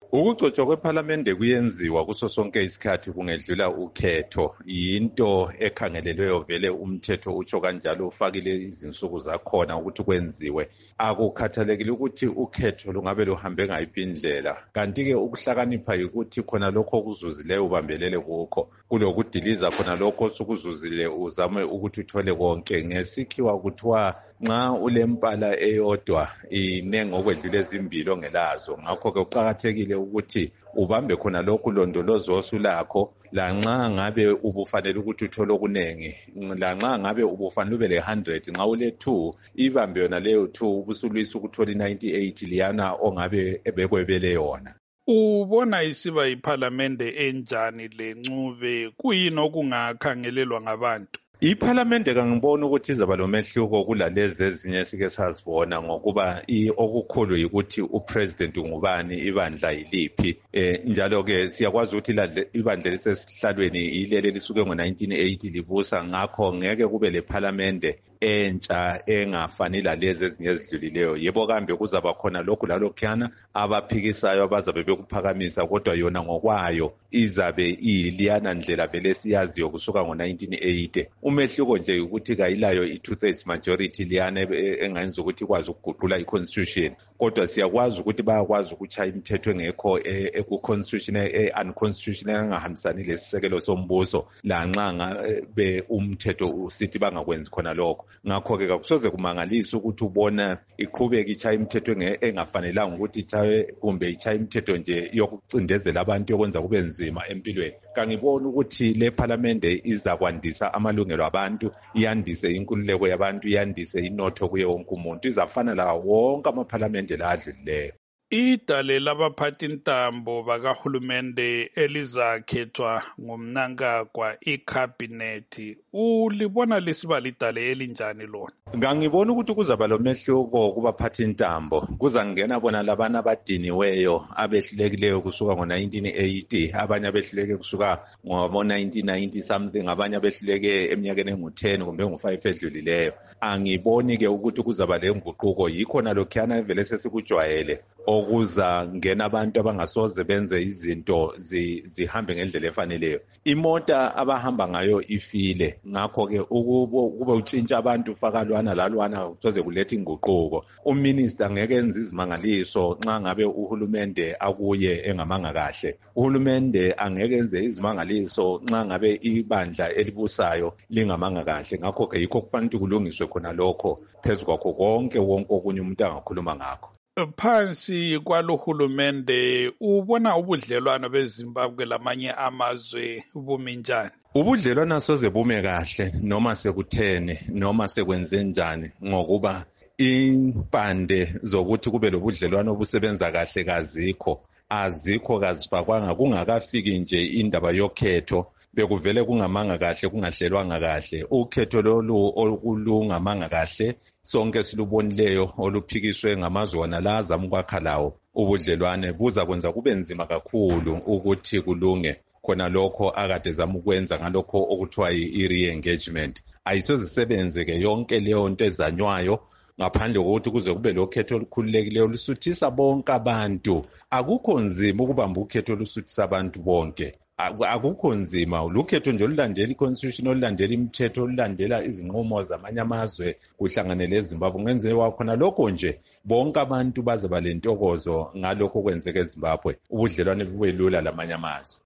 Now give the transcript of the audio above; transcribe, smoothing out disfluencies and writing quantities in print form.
Ukugcotshwa kwephalamende kuyenziwa kuso sonke isikhathi kungedlula ukhetho. Yinto ekhangelelweyo vele umthetho utsho kanjalo, ufakile izinsuku zakhona ukuthi kwenziwe. Akukhathalekile ukuthi ukhetho lungabe luhambe ngayiphi indlela. Kanti-ke ukuhlakanipha yikuthi khona lokho okuzuzileyo ubambelele kukho. Kulokudiliza khona lokho osukuzuzile uzame ukuthi uthole konke. Ngesikhiwa kuthiwa nxa ulempala eyodwa inengi okwedlula ezimbili ongelazo. Ngakho-ke kuqakathekile ukuthi ubambe khona lokhu londolozo osulakho, lanxa ngabe ubufanele ukuthi uthole okunengi, lanxa ngabe ubufanele ube le-100, nxa ule-2 ibambe yona leyo 2 ubusulwisa ukuthola i-98 liyana ongabe ebekwebele yona. Ubona isiba yiphalamende enjani le ncube, kuyini okungakhangelelwa ngabantu? Iphalamende kangibona ukuthi izaba lomehluko kulalezi ezinye sike sazibona, ngokuba okukhulu yikuthi upresident ngubani, ibandla yiliphi. Njalo-ke siyakwazi ukuthi ibandla lisesihlalweni ilele lisuke ngo-1980 libusa. Ngakho ngeke kube lephalamende entsha engafani lalezi ezinye ezidlulileyo. Yebo kambe kuzaba khona lokhu lalokhuyana abaphikisayo abazabe bekuphakamisa, kodwa yona ngokwayo izabe iyiliyana ndlela vele siyaziyo kusuka ngo-1980. Umehluko nje ukuthi kayilayo i-2/3 majority liyana engayenza ukuthi ikwazi ukuguqula i-constitution, kodwa siyakwazi ukuthi bayakwazi ukutshaya imithetho engekho ku-constitution unconstitutional engahambisani lesisekelo sombuso, lanxa ngabe umthetho usithi bangakwenzi khona lokho. Ngakho-ke kakusoze kumangalisa ukuthi ubona iqhubeka itshaya imithetho engafanelanga ukuthi itshaywe, kumbe itshaya imithetho nje yokucindezela abantu yokwenza kube nzima empilweni. Kangiboni ukuthi le phalamende izakwandisa amalungelo abantu, iyandise inkululeko yabantu, iyandise inotho kuye wonke umuntu. Izafana lawo wonke amaphalamende la adlulileyo. Idale labaphathi ntambo bakahulumende elizakhethwa ngumnankagwa ikhabhinethi, ulibona lisiba lidale elinjani lona? Ngangibona ukuthi kuzaba lomehluko kubaphathi ntambo. Kuzangena bona labana abadiniweyo abehlulekileyo kusuka ngo-1980, abanye abehluleke kusuka ngo-1990 something, abanye abehluleke eminyakeni engu-10 kumbe engu-5 edlulileyo. Angiboni-ke ukuthi kuzaba le nguquko. Yikhona lokhuyana vele sesikujwayele okuza ngena abantu abangasoze benze izinto zihambe ngendlela efaneleyo. Imota abahamba ngayo ifile, ngakho-ke kube utshintsha abantu ufaka lalwana kuzoze kuletha inguquko. Uminister ngeke enze izimangaliso nxa ngabe uhulumende akuye engamanga kahle. Uhulumende angeke enze izimangaliso nxa ngabe ibandla elibusayo lingamanga kahle. Ngakho-ke yikho kufanele ukuthi kulungiswe khona lokho phezu kwakho wonke okunye umuntu angakhuluma ngakho. Phansi kwalohulumende ubona ubudlelwano beZimbabwe lamanye amazwe bumi njani? Ubudlelwano soze bume kahle noma sekuthene noma sekwenze njani, ngokuba impande zokuthi kube lobudlelwano obusebenza kahle azikho kazifakwanga. Kungakafiki nje indaba yokhetho bekuvele kungamanga kahle, kungahlelwanga kahle. Ukhetho lolu olungamanga kahle sonke silubonileyo oluphikiswe ngamazwe wona la azama ukwakha lawo ubudlelwane buza kwenza kube nzima kakhulu ukuthi kulunge khona lokho akade zama ukwenza ngalokho okuthiwa i-re-engagement. Ayisozisebenze-ke yonke leyo nto ezanywayo ngaphandle kokuthi kuze kube lokhetho olukhululekileyo olusuthisa bonke abantu. Akukho nzima ukubamba ukhetho olusuthisa abantu bonke. Akukho nzima. Lukhetho nje olulandela i-constitution, olulandela imithetho, olulandela izinqumo zamanye amazwe kuhlanganele eZimbabwe. Ngenzewa khona lokho nje bonke abantu baze balentokozo ngalokho kwenzeka eZimbabwe, ubudlelwane bube lula lamanye amazwe.